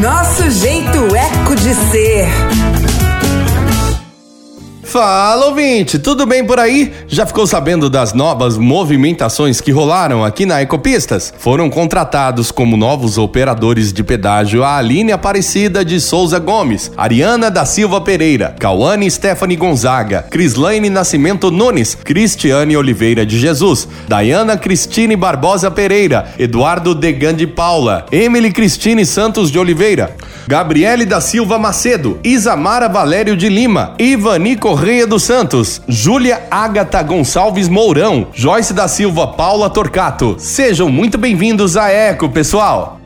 Nosso jeito eco de ser. Fala, ouvinte, tudo bem por aí? Já ficou sabendo das novas movimentações que rolaram aqui na Ecopistas? Foram contratados como novos operadores de pedágio a Aline Aparecida de Souza Gomes, Ariana da Silva Pereira, Cauane Stephanie Gonzaga, Crislaine Nascimento Nunes, Cristiane Oliveira de Jesus, Dayana Cristine Barbosa Pereira, Eduardo Degan de Paula, Emily Cristine Santos de Oliveira, Gabriele da Silva Macedo, Isamara Valério de Lima, Ivani Correia dos Santos, Júlia Ágata Gonçalves Mourão, Joyce da Silva Paula Torcato. Sejam muito bem-vindos à Eco, pessoal!